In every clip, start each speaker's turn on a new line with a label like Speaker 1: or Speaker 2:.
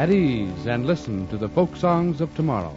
Speaker 1: at ease and listen to the folk songs of tomorrow.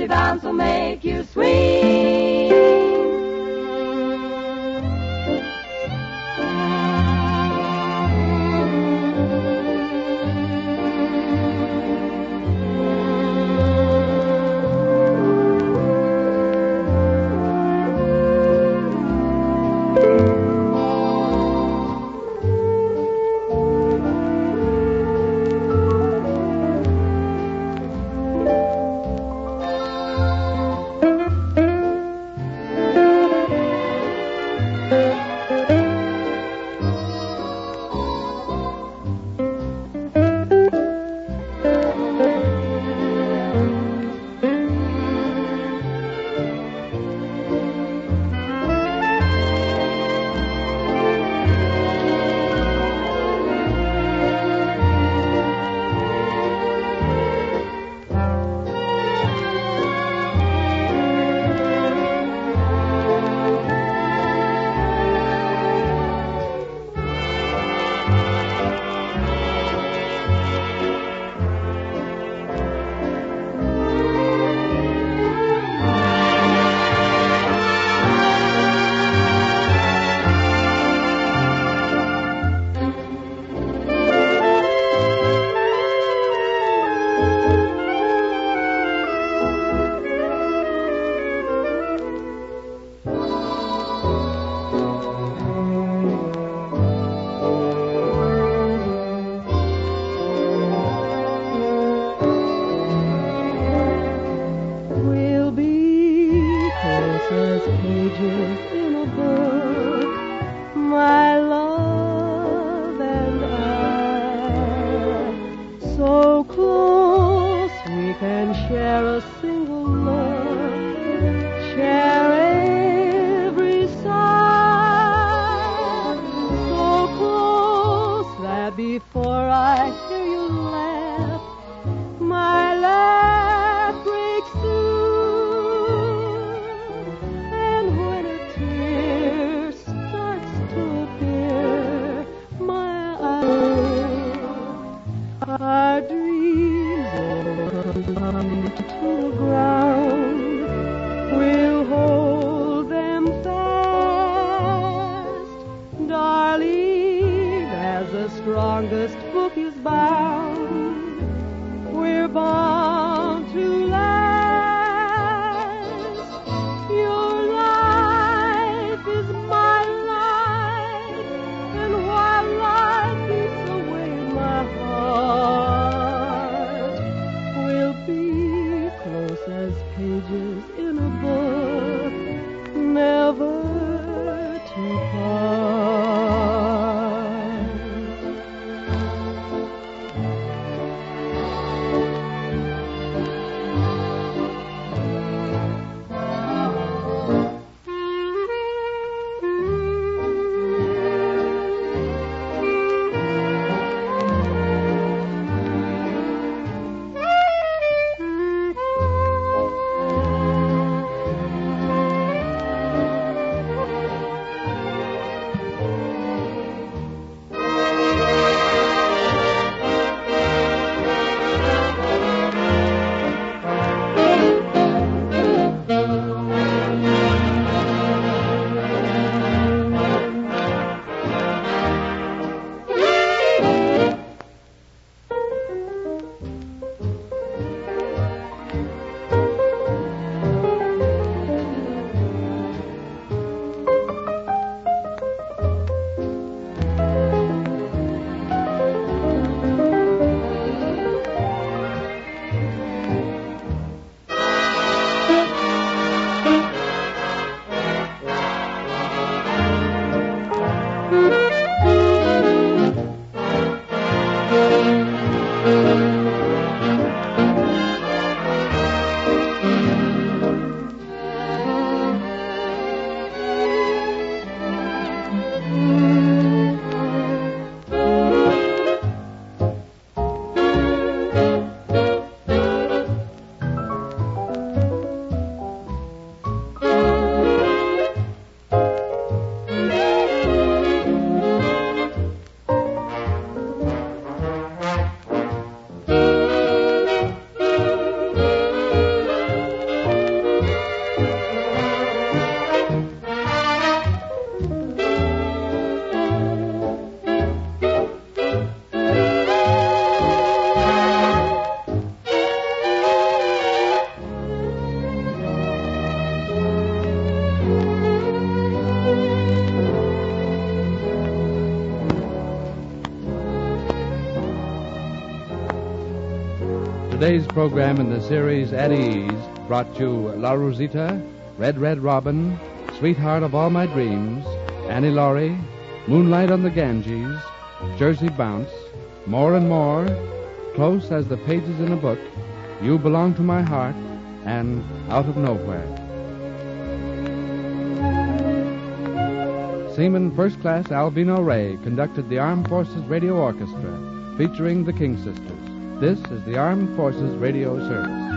Speaker 2: boogie bounce will make you swing. Pages in a book, my love and I, so close we can share a single look, share every sigh, so close that before I hear you laugh, my laugh breaks through. Our dreams will come to the ground. We'll hold them fast, darling, as the strongest book is bound. We're bound to last. Your life is my life, and while life beats away my heart, we'll be close as pages in a book, never to part.
Speaker 1: Today's program in the series At Ease brought you La Rosita, Red Red Robin, Sweetheart of All My Dreams, Annie Laurie, Moonlight on the Ganges, Jersey Bounce, More and More, Close as the Pages in a Book, You Belong to My Heart, and Out of Nowhere. Seaman First Class Albino Ray conducted the Armed Forces Radio Orchestra, featuring the King Sisters. This is the Armed Forces Radio Service.